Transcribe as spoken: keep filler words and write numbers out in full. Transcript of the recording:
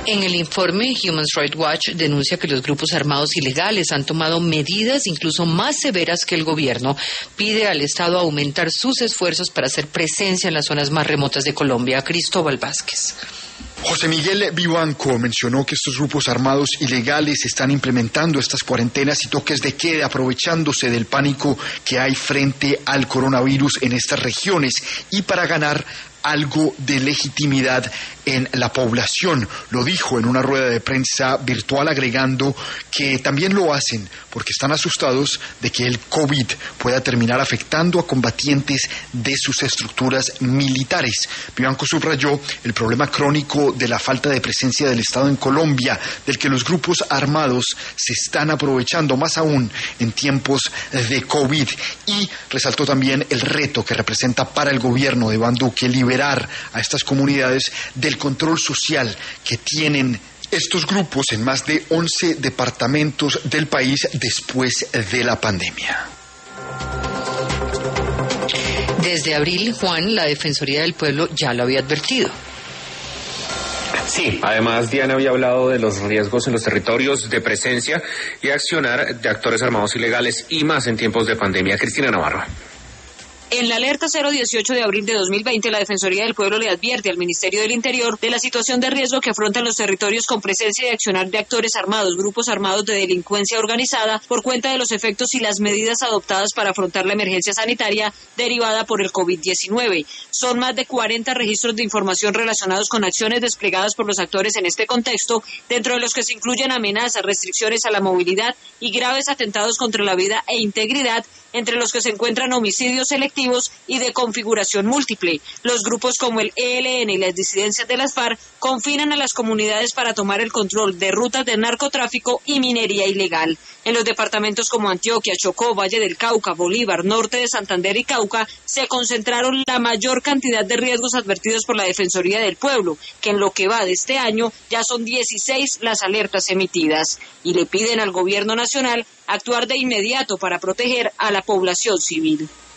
En el informe, Human Rights Watch denuncia que los grupos armados ilegales han tomado medidas incluso más severas que el gobierno. Pide al Estado aumentar sus esfuerzos para hacer presencia en las zonas más remotas de Colombia. Cristóbal Vázquez. José Miguel Vivanco mencionó que estos grupos armados ilegales están implementando estas cuarentenas y toques de queda, aprovechándose del pánico que hay frente al coronavirus en estas regiones y para ganar algo de legitimidad en la población. Lo dijo en una rueda de prensa virtual, agregando que también lo hacen porque están asustados de que el COVID pueda terminar afectando a combatientes de sus estructuras militares. Vivanco subrayó el problema crónico de la falta de presencia del Estado en Colombia, del que los grupos armados se están aprovechando, más aún en tiempos de COVID, y resaltó también el reto que representa para el gobierno de Iván Duque liberar a estas comunidades del control social que tienen estos grupos en más de once departamentos del país después de la pandemia. Desde abril, Juan, la Defensoría del Pueblo ya lo había advertido. Sí, además Diana había hablado de los riesgos en los territorios de presencia y accionar de actores armados ilegales y más en tiempos de pandemia. Cristina Navarro. En la alerta cero dieciocho de abril de dos mil veinte, la Defensoría del Pueblo le advierte al Ministerio del Interior de la situación de riesgo que afrontan los territorios con presencia y accionar de actores armados, grupos armados de delincuencia organizada, por cuenta de los efectos y las medidas adoptadas para afrontar la emergencia sanitaria derivada por el COVID diecinueve. Son más de cuarenta registros de información relacionados con acciones desplegadas por los actores en este contexto, dentro de los que se incluyen amenazas, restricciones a la movilidad y graves atentados contra la vida e integridad, entre los que se encuentran homicidios selectivos y de configuración múltiple. Los grupos como el E L N y las disidencias de las FARC confinan a las comunidades para tomar el control de rutas de narcotráfico y minería ilegal. En los departamentos como Antioquia, Chocó, Valle del Cauca, Bolívar, Norte de Santander y Cauca se concentraron la mayor cantidad de riesgos advertidos por la Defensoría del Pueblo, que en lo que va de este año ya son dieciséis las alertas emitidas, y le piden al gobierno nacional actuar de inmediato para proteger a la población civil.